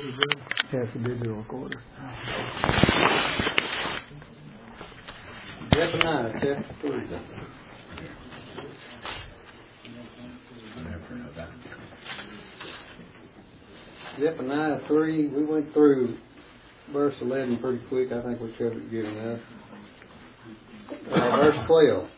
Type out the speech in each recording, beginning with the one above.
Half a digital recorder. Zephaniah chapter 3. Zephaniah 3, we went through verse 11 pretty quick. I think we covered it good enough. Verse 12.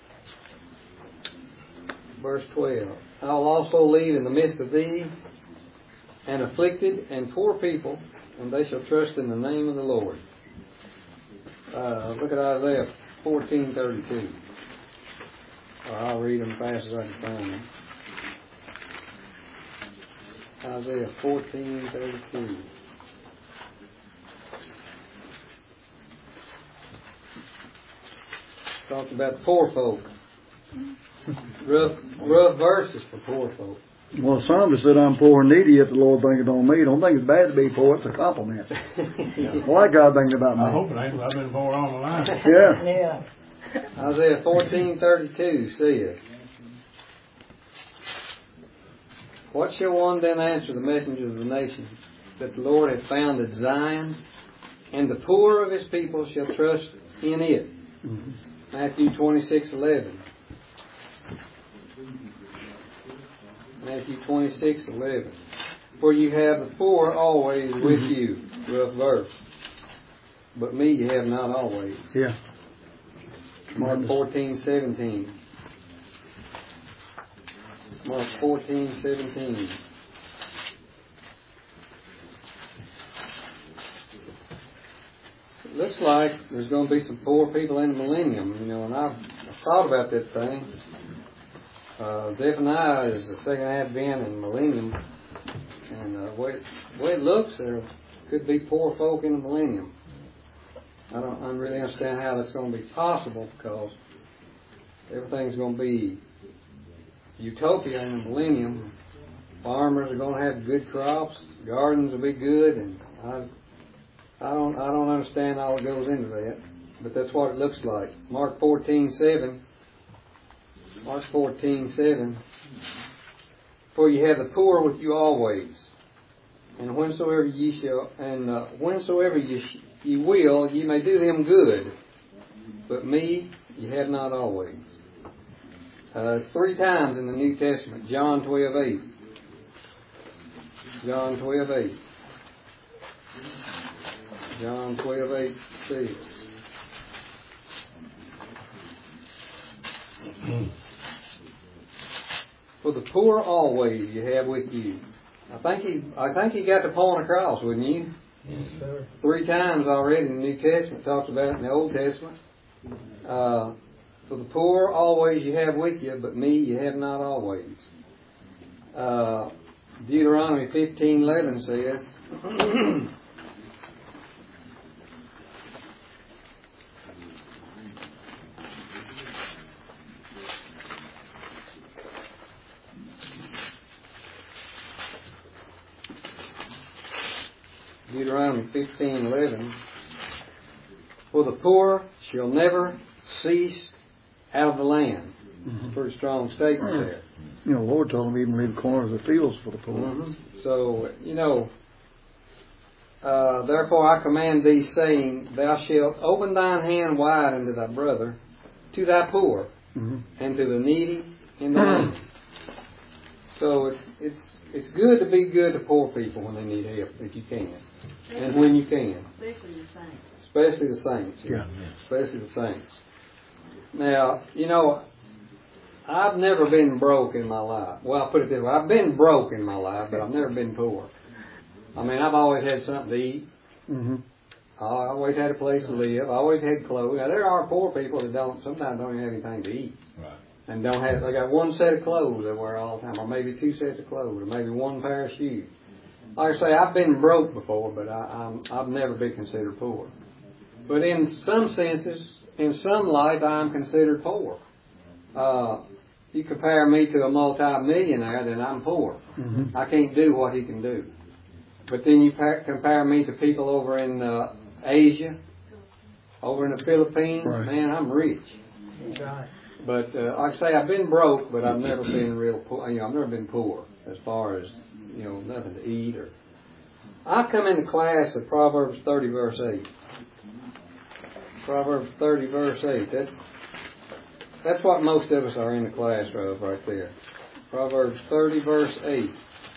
Verse 12. I will also leave in the midst of thee an afflicted and poor people, and they shall trust in the name of the Lord. Look at Isaiah 14:32. Or I'll read them fast as I can find them. Isaiah 14:32. Talks about poor folk. Rough verses for poor folk. Well, some said I'm poor and needy if the Lord thinketh on me. Don't think it's bad to be poor, it's a compliment. I like God thinking about me. I hope it ain't. I've been poor all my life. Yeah. Isaiah 14:32 says, what shall one then answer the messengers of the nations, that the Lord hath founded Zion, and the poor of his people shall trust in it? Mm-hmm. Matthew 26:11. Matthew 26:11. For you have the poor always with you. Rough verse. But me you have not always. Yeah. Mark 14:17. Mark 14:17. It looks like there's going to be some poor people in the millennium, and I've thought about that thing. Zephaniah is the second advent in the millennium, and the way it looks, there could be poor folk in the millennium. I don't really understand how that's going to be possible, because everything's going to be utopia in the millennium. Farmers are going to have good crops, gardens will be good, and I don't understand all that goes into that, but that's what it looks like. Mark 14:7. Mark 14:7. For you have the poor with you always, and whensoever ye shall, and whensoever ye will, ye may do them good. But me, ye have not always. 3 times in the New Testament. John 12:8. John 12:8. John 12:8 says, for the poor always you have with you. I think he got the point across, wouldn't you? Yes, sir. 3 times already in the New Testament. Talks about it in the Old Testament. For the poor always you have with you, but me you have not always. Deuteronomy 15:11 says, Deuteronomy 15:11, for the poor shall never cease out of the land. It's a pretty strong statement there. The Lord told him even leave the corners of the fields for the poor. Mm-hmm. So, therefore I command thee, saying, thou shalt open thine hand wide unto thy brother, to thy poor, and to the needy in the land. So it's good to be good to poor people when they need help, if you can. And when you can. Especially the saints. Especially the saints. Yeah. Especially the saints. Now, I've never been broke in my life. Well, I'll put it this way. I've been broke in my life, but I've never been poor. I mean, I've always had something to eat. Mm-hmm. I always had a place to live. I always had clothes. Now, there are poor people that sometimes don't even have anything to eat. Right. And they got one set of clothes they wear all the time, or maybe 2 sets of clothes, or maybe 1 pair of shoes. Like I say, I've been broke before, but I've never been considered poor. But in some senses, in some light, I'm considered poor. You compare me to a multi-millionaire, then I'm poor. Mm-hmm. I can't do what he can do. But then you compare me to people over in Asia, over in the Philippines, right. Man, I'm rich. Right. But like I say, I've been broke, but I've never been real poor. I've never been poor as far as nothing to eat. Or I come into class at Proverbs 30 verse 8. Proverbs 30 verse 8. That's what most of us are in the class of right there. Proverbs 30 verse 8.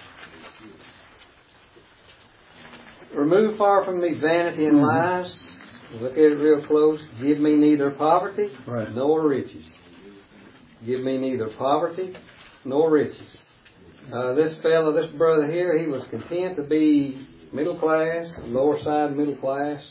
Remove far from me vanity and lies. Look at it real close. Give me neither poverty nor riches. Give me neither poverty nor riches. This brother here, he was content to be middle class, lower side middle class.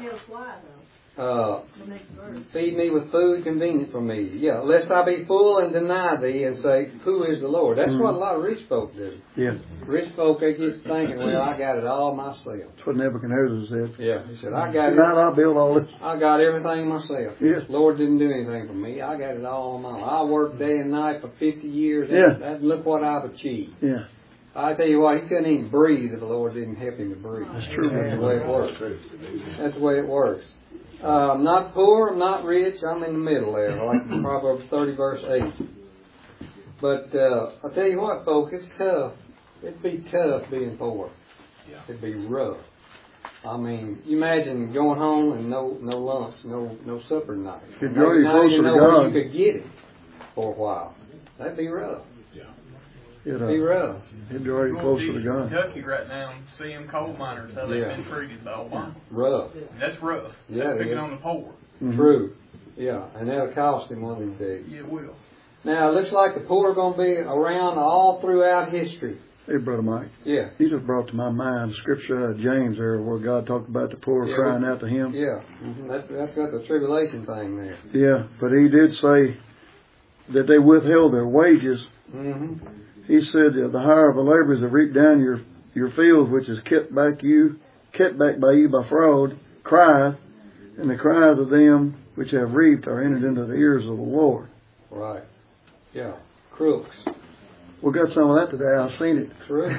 Feed me with food convenient for me. Yeah, lest I be full and deny thee and say, who is the Lord? That's what a lot of rich folk do. Yeah. Rich folk, they get thinking, well, I got it all myself. That's what Nebuchadnezzar said. Yeah, he said, I got it. Tonight I built all this. I got everything myself. Yeah. Lord didn't do anything for me. I got it all on my own. I worked day and night for 50 years. Yeah. And look what I've achieved. Yeah. I tell you what, he couldn't even breathe if the Lord didn't help him to breathe. That's true. That's the way it works. That's the way it works. I'm not poor, I'm not rich, I'm in the middle there, like Proverbs 30 verse 8. But I'll tell you what, folks, it's tough. It'd be tough being poor. It'd be rough. I mean, you imagine going home and no lunch, no supper tonight. It'd draw you closer to God. You could get it for a while. That'd be rough. It'd be rough. It'd draw you closer to God. Kentucky right now and see them coal miners, how they've been treated by Obama. Rough. That's rough. Yeah, That's picking on the poor. Mm-hmm. True. Yeah, and that'll cost him one of these days. Yeah, it will. Now, it looks like the poor are going to be around all throughout history. Hey, Brother Mike. Yeah. He just brought to my mind the scripture out of James there where God talked about the poor crying out to Him. Yeah. Mm-hmm. That's a tribulation thing there. Yeah, but He did say that they withheld their wages. Mm-hmm. He said that the hire of the laborers that reap down your fields, which is kept back by you by fraud, crieth, and the cries of them which have reaped are entered into the ears of the Lord. Right. Yeah. Crooks. We got some of that today. I've seen it. Crooks.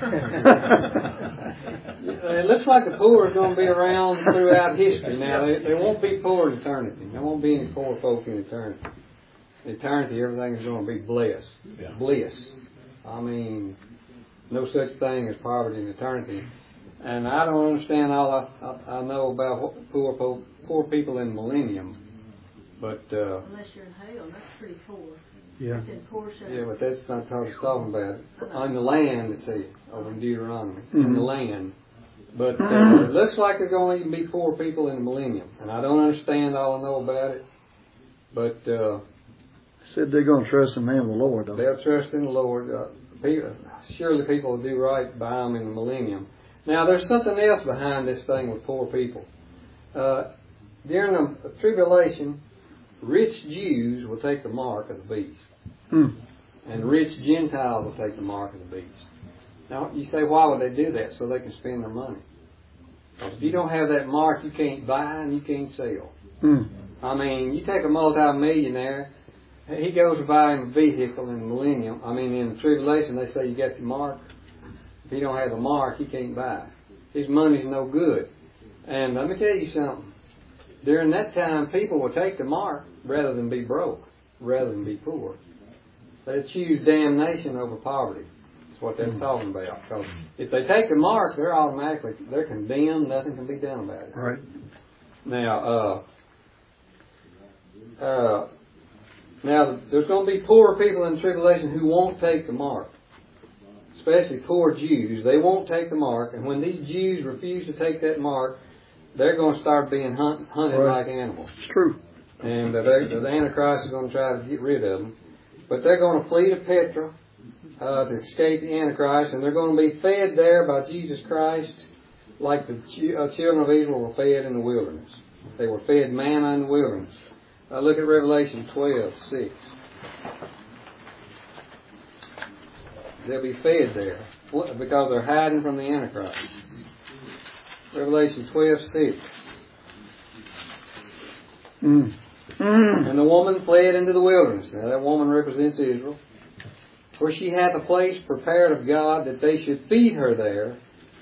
It looks like the poor are going to be around throughout history. Now, they won't be poor in eternity. There won't be any poor folk in eternity. In eternity, everything is going to be bliss. Yeah. Bliss. I mean, no such thing as poverty in eternity. And I don't understand all I know about poor people in the millennium. But unless you're in hell, that's pretty poor. Yeah. Yeah, but that's not what it's talking about. On the land, it says, over in Deuteronomy, in the land. But it looks like there's going to even be poor people in the millennium. And I don't understand all I know about it. But said they're going to trust in the name of the Lord, though. They'll trust in the Lord. Surely people will do right by them in the millennium. Now, there's something else behind this thing with poor people. During the tribulation, rich Jews will take the mark of the beast. And rich Gentiles will take the mark of the beast. Now, you say, why would they do that? So they can spend their money. If you don't have that mark, you can't buy and you can't sell. I mean, you take a multi-millionaire, he goes to buy a vehicle in the millennium. I mean, in the tribulation, they say you got the mark. If you don't have the mark, you can't buy. His money's no good. And let me tell you something. During that time, people will take the mark rather than be broke, rather than be poor. They choose damnation over poverty. That's what they're talking about. Because if they take the mark, they're condemned. Nothing can be done about it. Right. Now, there's going to be poor people in the tribulation who won't take the mark. Especially poor Jews. They won't take the mark. And when these Jews refuse to take that mark, they're going to start being hunted like animals. It's true. And the Antichrist is going to try to get rid of them. But they're going to flee to Petra to escape the Antichrist. And they're going to be fed there by Jesus Christ like the children of Israel were fed in the wilderness. They were fed manna in the wilderness. Look at Revelation 12:6. They'll be fed there because they're hiding from the Antichrist. Revelation 12:6. And the woman fled into the wilderness. Now that woman represents Israel. For she hath a place prepared of God that they should feed her there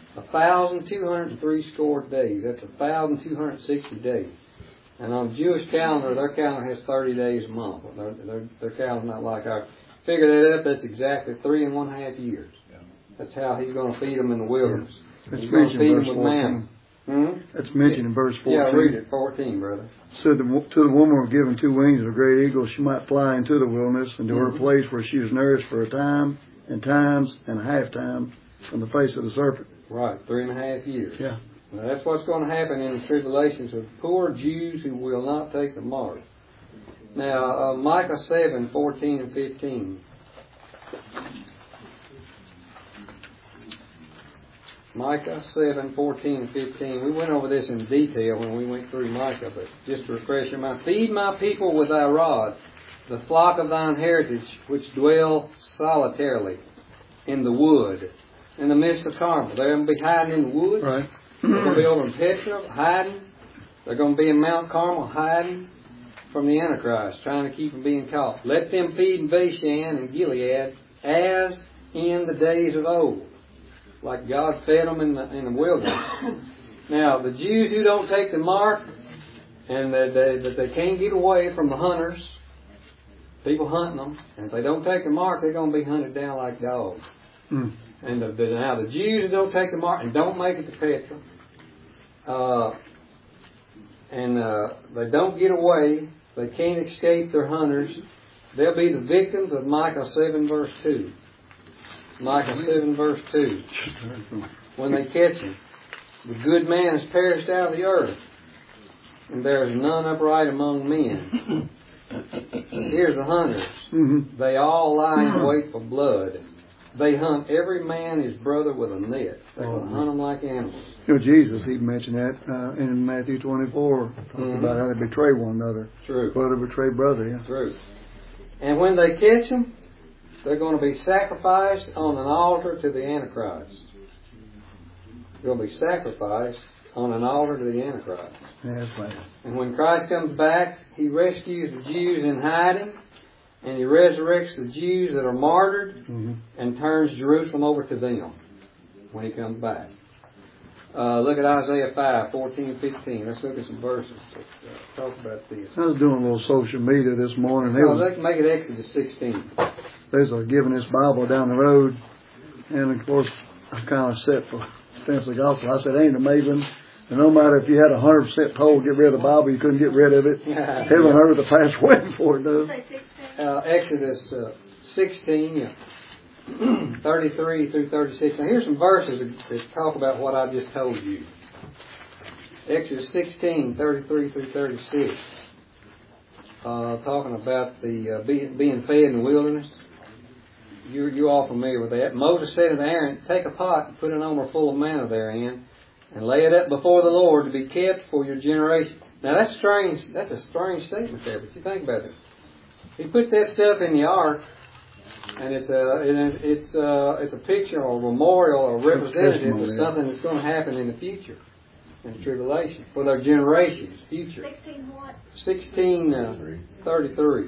1,260 days. That's 1,260 days. And on the Jewish calendar, their calendar has 30 days a month. Their calendar's not like ours. Figure that up, that's exactly 3.5 years. That's how he's going to feed them in the wilderness. That's He's going to mentioned feed in them verse with manna. 14. That's mentioned in verse 14. Yeah, read it, 14, brother. So to the woman were given 2 wings of a great eagle, she might fly into the wilderness and to her place where she was nourished for a time and times and a half time from the face of the serpent. Right, 3.5 years. Yeah. Now that's what's going to happen in the tribulations of poor Jews who will not take the mark. Now, Micah 7, 14 and 15. Micah 7, 14 and 15. We went over this in detail when we went through Micah, but just to refresh your mind. Feed my people with thy rod, the flock of thine heritage, which dwell solitarily in the wood, in the midst of Carmel. They're going to be hiding in the woods. Right. They're going to be over in Petra, hiding. They're going to be in Mount Carmel, hiding from the Antichrist, trying to keep them being caught. Let them feed in Bashan and Gilead as in the days of old, like God fed them in the wilderness. Now, the Jews who don't take the mark and that they can't get away from the hunters, people hunting them, and if they don't take the mark, they're going to be hunted down like dogs. Mm. And now the Jews who don't take the mark and don't make it to Petra, they don't get away, they can't escape their hunters, they'll be the victims of Micah 7 verse 2. Micah 7 verse 2. When they catch him, the good man has perished out of the earth, and there is none upright among men. Here's the hunters. Mm-hmm. They all lie in wait for blood. They hunt every man his brother with a net. They're going to hunt them like animals. You know, Jesus, he mentioned that in Matthew 24, talking about how they betray one another. True. Brother betray brother, yeah. True. And when they catch them, they're going to be sacrificed on an altar to the Antichrist. They're going to be sacrificed on an altar to the Antichrist. Yeah, that's right. And when Christ comes back, he rescues the Jews in hiding, and he resurrects the Jews that are martyred, and turns Jerusalem over to them when he comes back. Look at Isaiah 5, 14 and 15. Let's look at some verses. Let's talk about this. I was doing a little social media this morning. Let's make it Exodus 16. There's giving this Bible down the road, and of course I kind of set for Spencer Gospel. I said, ain't it amazing? And no matter if you had 100% told get rid of the Bible, you couldn't get rid of it. Heaven and earth will pass away before it does. Exodus 16, 33 through 36. Now here's some verses that talk about what I just told you. Exodus 16, 33 through 36. Talking about the being fed in the wilderness. You're all familiar with that. Moses said to Aaron, take a pot and put an omer full of manna therein, and lay it up before the Lord to be kept for your generation. Now that's strange. That's a strange statement there, but you think about it. He put that stuff in the ark, and it's a picture or a memorial or representative of something that's going to happen in the future, in the tribulation, for their generations, future. 16 what? 33.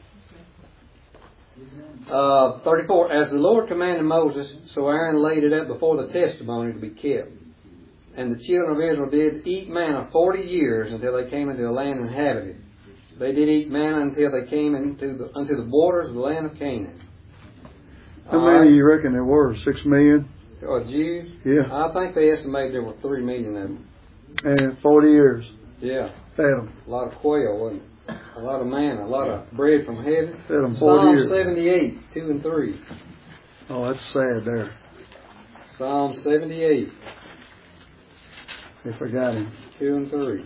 34. As the Lord commanded Moses, so Aaron laid it up before the testimony to be kept. And the children of Israel did eat manna 40 years until they came into the land inhabited. They did eat manna until they came unto the borders of the land of Canaan. How many do you reckon there were? 6 million? Jews? Yeah. I think they estimate there were 3 million of them. And 40 years. Yeah. Fed them. A lot of quail, wasn't it? A lot of manna, a lot of bread from heaven. Fed them 40 Psalm years. 78, 2 and 3. Oh, that's sad there. Psalm 78, They forgot him. 2 and 3.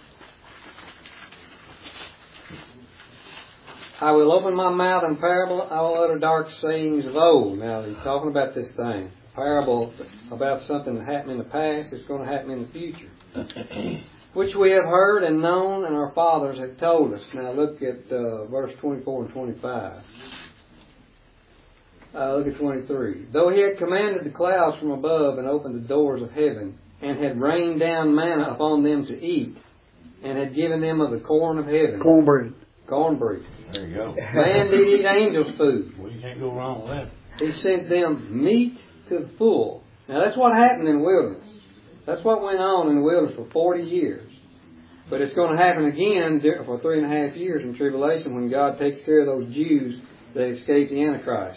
I will open my mouth in parable, I will utter dark sayings of old. Now, he's talking about this thing. Parable about something that happened in the past, it's going to happen in the future. Which we have heard and known, and our fathers have told us. Now, look at verse 24 and 25. Look at 23. Though he had commanded the clouds from above and opened the doors of heaven, and had rained down manna upon them to eat, and had given them of the corn of heaven. Cornbread. Cornbread. There you go. Man did eat angels' food. Well, you can't go wrong with that. He sent them meat to the full. Now that's what happened in the wilderness. That's what went on in the wilderness for 40 years. But it's going to happen again for 3.5 years in tribulation when God takes care of those Jews that escape the Antichrist.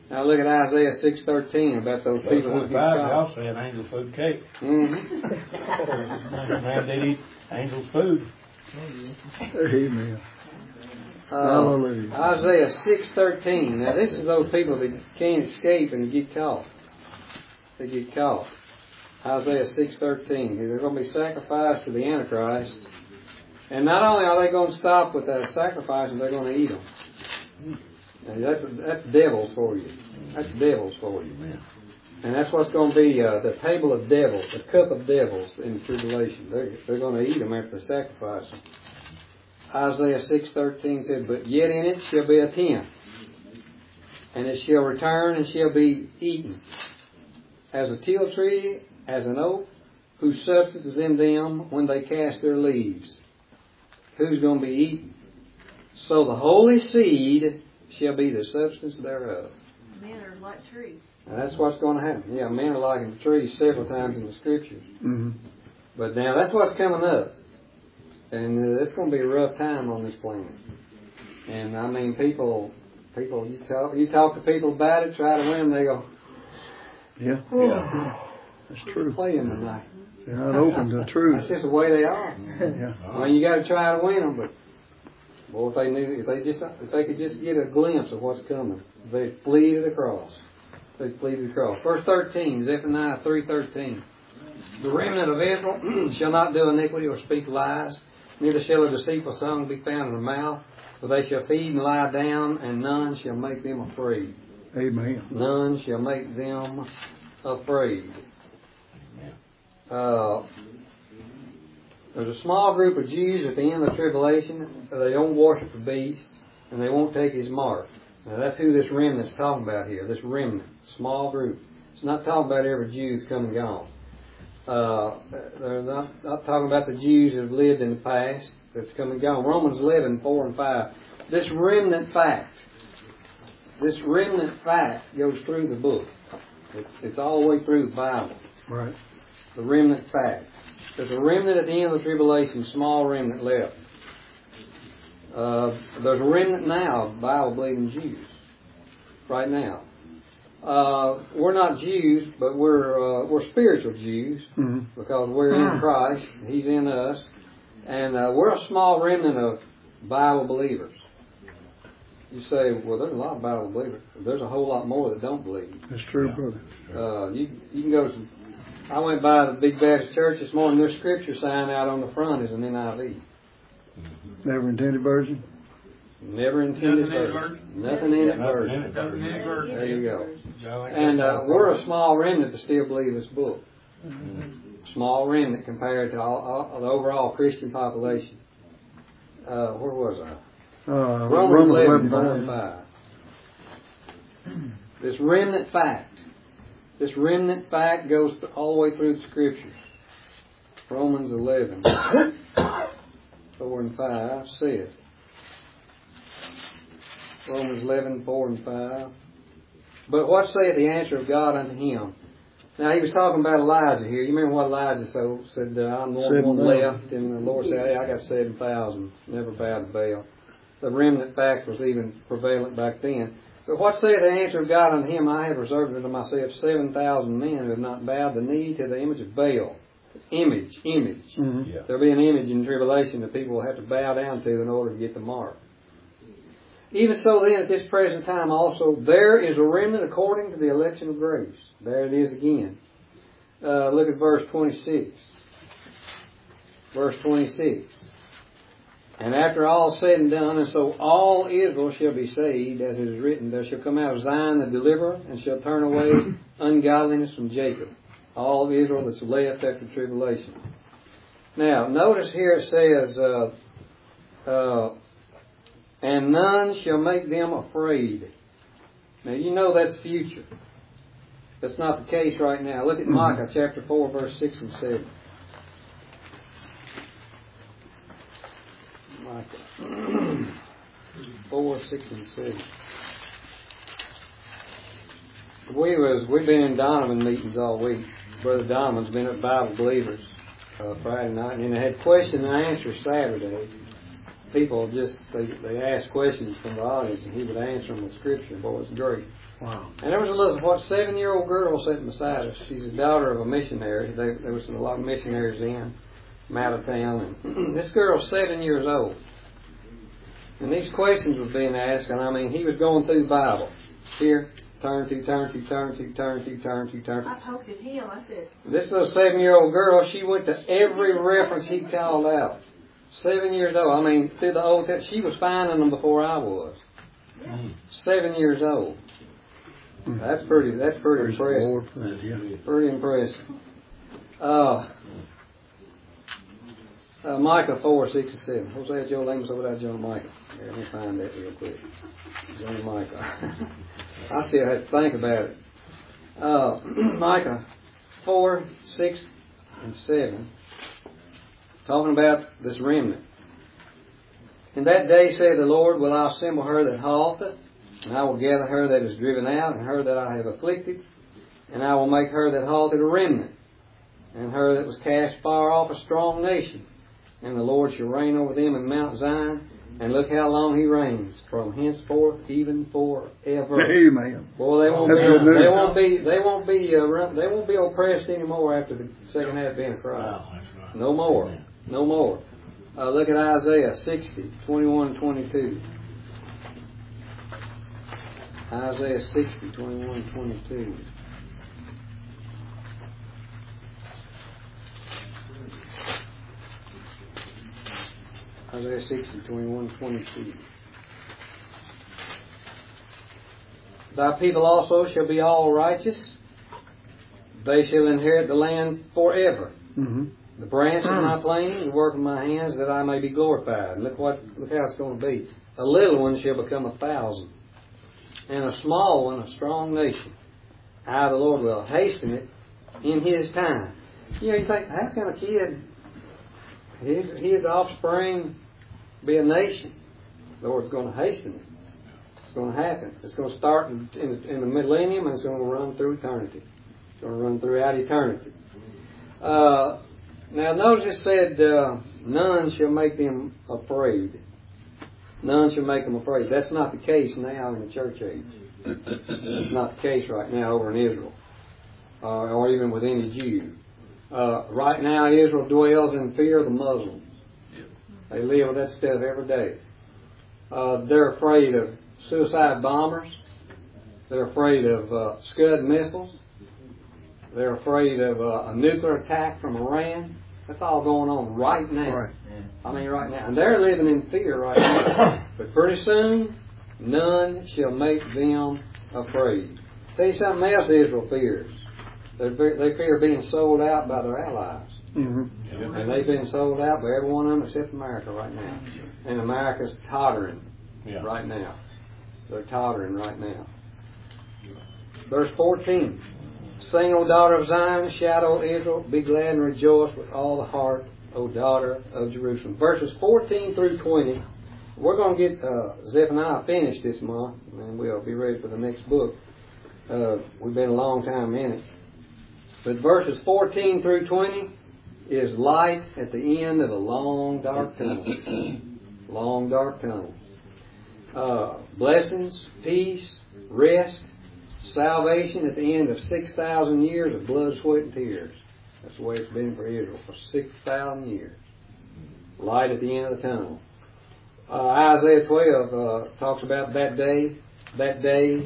Now look at Isaiah 6:13 about those people who get 25, caught. y'all saying angel food cake. Mm-hmm. Man did eat angel food. Amen. Hallelujah. Isaiah 6:13. Now this is those people that can't escape and get caught. They get caught. Isaiah 6:13. They're going to be sacrificed to the Antichrist. And not only are they going to stop with that sacrifice, they're going to eat them. And that's devils for you. That's devils for you. And that's what's going to be the table of devils, the cup of devils in the tribulation. They're going to eat them after they sacrifice them. Isaiah 6:13 said, "But yet in it shall be a tenth, and it shall return and shall be eaten, as a teal tree, as an oak, whose substance is in them when they cast their leaves." Who's going to be eaten? "So the holy seed shall be the substance thereof." Men are like trees. And that's what's going to happen. Yeah, men are like the trees several times in the Scriptures. Mm-hmm. But now that's what's coming up. And it's going to be a rough time on this planet. And I mean, people, you talk to people about it, try to win them, they go, Yeah. That's true. playing tonight. They're not open to truth. That's just the way they are. Yeah. I mean, you got to try to win them, but boy, if they could just get a glimpse of what's coming, they'd flee to the cross. They'd flee to the cross. Verse 13, Zephaniah 3:13. "The remnant of Israel shall not do iniquity or speak lies, neither shall a deceitful song be found in their mouth, for they shall feed and lie down, and none shall make them afraid." Amen. None shall make them afraid. There's a small group of Jews at the end of the tribulation. They don't worship the beast, and they won't take his mark. Now that's who this remnant's talking about here. This remnant, small group. It's not talking about every Jew that's come and gone. They're not talking about the Jews that have lived in the past that's come and gone. Romans 11:4 and 5. This remnant fact goes through the book. It's all the way through the Bible. Right. The remnant fact. There's a remnant at the end of the tribulation, small remnant left. There's a remnant now of Bible-believing Jews. Right now. We're not Jews, but we're spiritual Jews, because we're in Christ. He's in us. And we're a small remnant of Bible believers. You say, well, there's a lot of Bible believers. There's a whole lot more that don't believe. That's true, brother. You can go to... I went by the Big Baptist Church this morning. Their scripture sign out on the front is an NIV. Never intended version? Never intended version. Nothing in it version. There you go. And we're a small remnant that still believe this book. Small remnant compared to all the overall Christian population. Where was I? Romans 11:5. This remnant fact. This remnant fact goes all the way through the Scriptures. Romans 11:4 and 5 said. Romans 11:4 and 5. "But what saith the answer of God unto him?" Now he was talking about Elijah here. You remember what Elijah said? I'm the one left, and the Lord said, "Hey, I got 7,000. Never bowed to Baal." The remnant fact was even prevalent back then. "But what saith the answer of God unto him? I have reserved unto myself 7,000 men who have not bowed the knee to the image of Baal." Image. Mm-hmm. Yeah. There'll be an image in tribulation that people will have to bow down to in order to get the mark. "Even so then, at this present time also, there is a remnant according to the election of grace." There it is again. Look at verse 26. Verse 26. "And after all said and done, and so all Israel shall be saved, as it is written, there shall come out of Zion the deliverer, and shall turn away ungodliness from Jacob." All of Israel that's left after tribulation. Now, notice here it says, "And none shall make them afraid." Now, you know that's future. That's not the case right now. Look at Micah chapter 4, verse 6 and 7. Micah 4, 6 and 7. We've been in Donovan meetings all week. Brother Donovan's been at Bible Believers Friday night, and they had question and answer Saturday. People just they asked questions from the audience, and he would answer them with Scripture. Boy, it's great. Wow. And there was a little, 7-year-old girl sitting beside us. She's the daughter of a missionary. There was a lot of missionaries from out of town. And this girl's 7 years old. And these questions were being asked, and I mean, he was going through the Bible. Here, turn to. I poked at him. I said, This little 7-year-old girl, she went to every reference he called out. 7 years old. I mean, through the Old Testament. She was finding them before I was. 7 years old. That's pretty impressive. Lord for that, yeah. Pretty impressive. Micah 4:6-7. Hosea, Joel, Amos, Obadiah, John, Micah. Here, let me find that real quick. John Micah. I still have to think about it. Micah 4:6-7. Talking about this remnant. In that day, saith the Lord, will I assemble her that halteth, and I will gather her that is driven out, and her that I have afflicted, and I will make her that halted a remnant, and her that was cast far off a strong nation. And the Lord shall reign over them in Mount Zion, and look how long He reigns, from henceforth even forever. Amen. Boy, they won't be oppressed anymore after the second advent of Christ. Wow, that's right. No more. No more. Look at Isaiah 60:21-22. Isaiah 60:21-22. Isaiah 60:21-22. Thy people also shall be all righteous. They shall inherit the land forever. Mm-hmm. The branch of my planting, the work of my hands, that I may be glorified. Look how it's going to be. A little one shall become 1,000, and a small one a strong nation. I, the Lord, will hasten it in His time. You know, you think, how can a kid, his offspring, be a nation? The Lord's going to hasten it. It's going to happen. It's going to start in the millennium, and it's going to run through eternity. It's going to run throughout eternity. Now notice it said, none shall make them afraid. None shall make them afraid. That's not the case now in the church age. It's not the case right now over in Israel, or even with any Jew. Right now Israel dwells in fear of the Muslims. They live with that stuff every day. They're afraid of suicide bombers. They're afraid of Scud missiles. They're afraid of a nuclear attack from Iran. That's all going on right now. Right. I mean, right now. And they're living in fear right now. But pretty soon, none shall make them afraid. Tell you something else Israel fears. They fear being sold out by their allies. Mm-hmm. And they've been sold out by every one of them except America right now. And America's tottering right now. They're tottering right now. Verse 14. Sing, O daughter of Zion, shout, O Israel, be glad and rejoice with all the heart, O daughter of Jerusalem. Verses 14-20. We're going to get Zephaniah finished this month, and we'll be ready for the next book. We've been a long time in it. But verses 14-20 is light at the end of a long, dark tunnel. Long, dark tunnel. Blessings, peace, rest, salvation at the end of 6,000 years of blood, sweat, and tears. That's the way it's been for Israel for 6,000 years. Light at the end of the tunnel. Isaiah 12 talks about that day. That's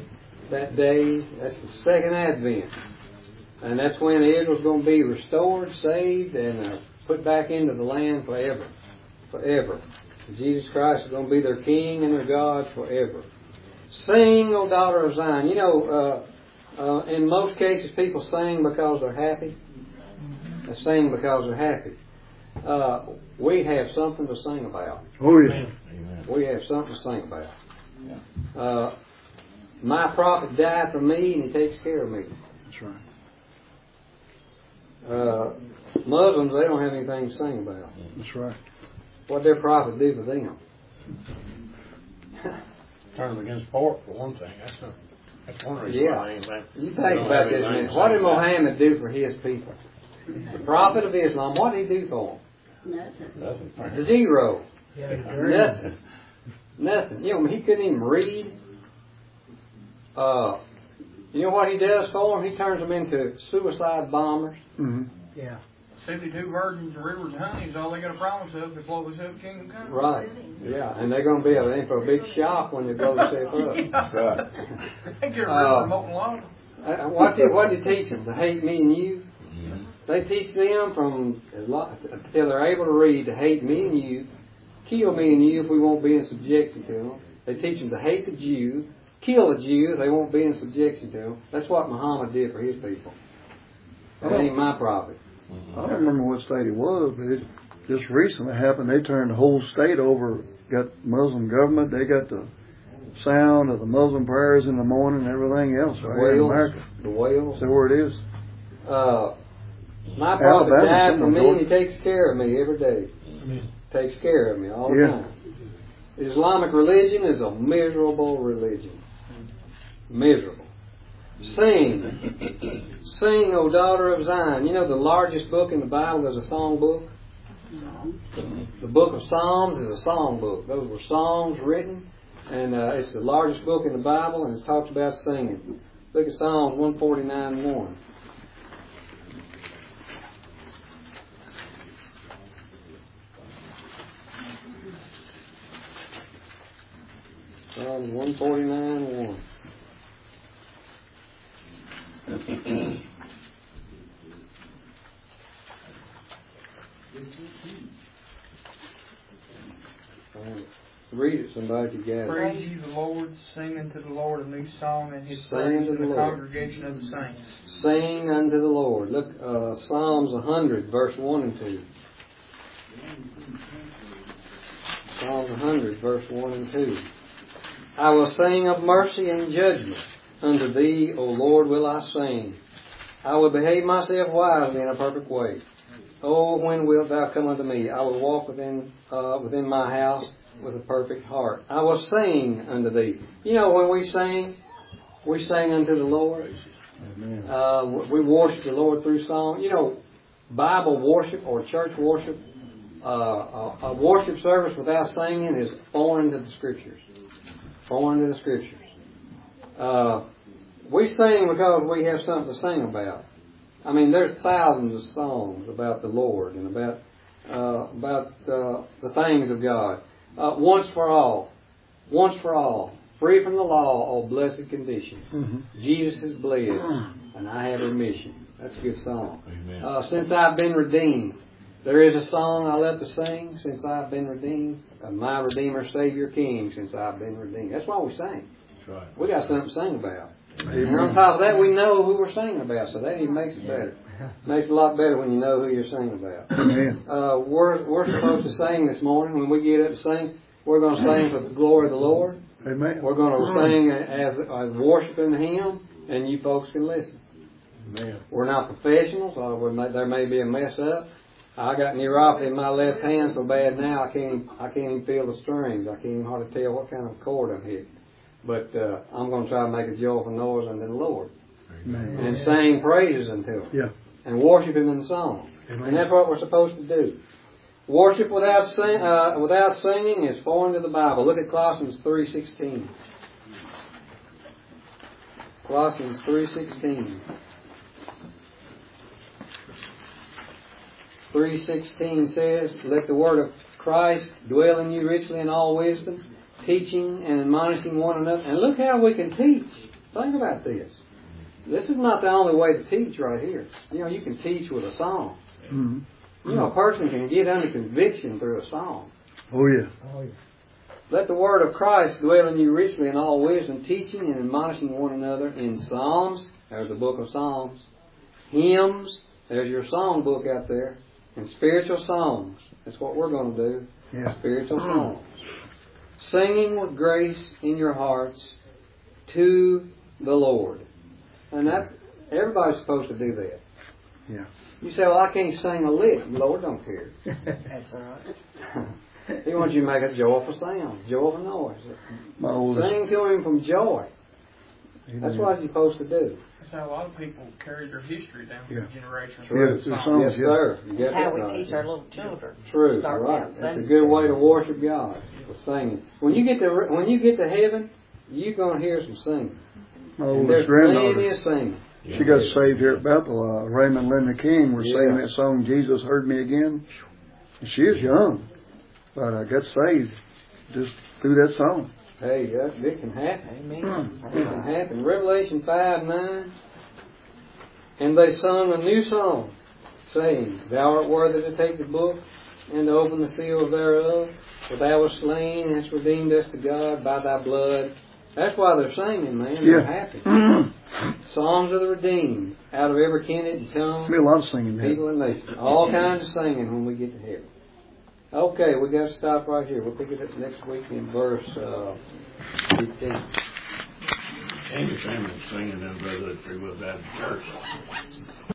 the second advent. And that's when Israel's going to be restored, saved, and put back into the land forever. Forever. Jesus Christ is going to be their King and their God forever. Sing, O daughter of Zion. You know, in most cases people sing because they're happy. They sing because they're happy. We have something to sing about. Oh, yeah. We have something to sing about. My prophet died for me and He takes care of me. That's right. Muslims, they don't have anything to sing about. That's right. What did their prophet do for them? Turn them against pork, for one thing. That's one reason why I ain't back. You think about this, man. What did Muhammad do for his people? The prophet of Islam, what did he do for them? Nothing. Zero. Nothing. You know, he couldn't even read. You know what He does for them? He turns them into suicide bombers. Mm-hmm. Yeah. 72 virgins and rivers of honey is all they got to promise us to blow this up kingdom come. Right. Yeah, and they're going to be in for a big shock when they blow themselves up. Right. They get a river of molten lava. What do you teach them? To hate me and you? They teach them from until they're able to read to hate me and you, kill me and you if we won't be in subjection to them. They teach them to hate the Jew, kill the Jew if they won't be in subjection to them. That's what Muhammad did for his people. That ain't my prophet. I don't remember what state it was, but it just recently happened. They turned the whole state over, got Muslim government, they got the sound of the Muslim prayers in the morning and everything else right here in America. The whales. So where it is. My prophet died for me and he Georgia. takes care of me every day. Takes care of me all the time. Islamic religion is a miserable religion. Miserable. Sing. Sing, O daughter of Zion. You know the largest book in the Bible is a song book? The book of Psalms is a song book. Those were songs written, and it's the largest book in the Bible, and it talks about singing. Look at Psalms 149:1. Psalms 149:1. Read it, somebody together. Praise ye the Lord, sing unto the Lord a new song, and His Sing praise unto in the the Lord. congregation of the saints. Sing unto the Lord. Look, Psalms 100, verse 1 and 2. Psalms 100, verse 1 and 2. I will sing of mercy and judgment. Unto Thee, O Lord, will I sing. I will behave myself wisely in a perfect way. Oh, when wilt Thou come unto me? I will walk within my house with a perfect heart. I will sing unto Thee. You know, when we sing unto the Lord. We worship the Lord through song. You know, Bible worship or church worship, a worship service without singing is foreign to the Scriptures. Foreign to the Scriptures. We sing because we have something to sing about. I mean, there's thousands of songs about the Lord and about the things of God. Once for all, free from the law, oh blessed condition. Mm-hmm. Jesus has bled, and I have remission. That's a good song. Since I've been redeemed, there is a song I love to sing. Since I've been redeemed, my Redeemer, Savior, King. Since I've been redeemed. That's why we sing. That's right. We got something to sing about. Amen. And on top of that, we know who we're singing about, so that even makes it better. Makes it a lot better when you know who you're singing about. Amen. We're supposed to sing this morning. When we get up to sing, we're going to sing for the glory of the Lord. Amen. We're going to sing as worshiping Him, and you folks can listen. Amen. We're not professionals. There may be a mess up. I got neuropathy in my left hand so bad now I can't even feel the strings. I can't even hardly tell what kind of chord I'm hitting. But I'm going to try to make a joyful noise unto the Lord. Amen. And sing praises unto Him. Yeah. And worship Him in song. Amen. And that's what we're supposed to do. Worship without singing is foreign to the Bible. Look at Colossians 3:16. Colossians 3:16. 3:16 says, let the word of Christ dwell in you richly in all wisdom, teaching and admonishing one another. And look how we can teach. Think about this. This is not the only way to teach right here. You know, you can teach with a song. Mm-hmm. You know, a person can get under conviction through a song. Oh, yeah. Oh, yeah. Let the word of Christ dwell in you richly in all wisdom, teaching and admonishing one another in psalms. There's the book of Psalms. Hymns. There's your song book out there. And spiritual songs. That's what we're going to do. Yeah. Spiritual songs. Singing with grace in your hearts to the Lord. And that everybody's supposed to do that. Yeah. You say, well, I can't sing a lick. The Lord don't care. That's all right. He wants you to make a joyful sound, joyful noise. Sing to Him from joy. Amen. That's what you're supposed to do. That's how a lot of people carry their history down through generations. True. Yes, sir. That's how we teach our little children. True. Right. That's a good way to worship God, with singing. When you get to heaven, you're going to hear some singing. My And oldest there's plenty granddaughter, of singing. she got saved here at Bethel. Raymond and Linda King were singing that song, Jesus Heard Me Again. And she was young, but I got saved just through that song. Hey, it can happen. Amen. It can happen. Revelation 5:9. And they sung a new song, saying, Thou art worthy to take the book and to open the seals thereof, for thou wast slain and hast redeemed us to God by thy blood. That's why they're singing, man. They're happy. Songs of the redeemed, out of every kindred and tongue, There'll be a lot of singing there. people and nation. All kinds of singing when we get to heaven. Okay, we got to stop right here. We'll pick it up next week in verse 15. Andy Family singing in Brotherhood Free Will Baptist Church.